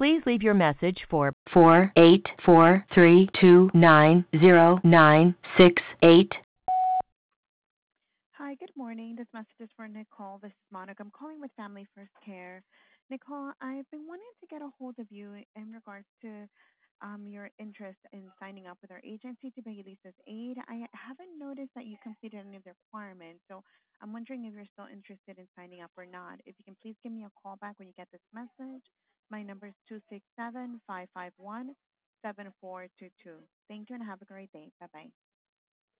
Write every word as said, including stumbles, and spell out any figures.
Please leave your message for four eight four three two nine zero nine six eight. Hi, good morning. This message is for Nicole. This is Monica. I'm calling with Family First Care. Nicole, I've been wanting to get a hold of you in regards to um, your interest in signing up with our agency to be Lisa's aid. I haven't noticed that you completed any of the requirements, so I'm wondering if you're still interested in signing up or not. If you can please give me a call back when you get this message. My number is two six seven, five five one, seven four two two. Thank you and have a great day. Bye bye.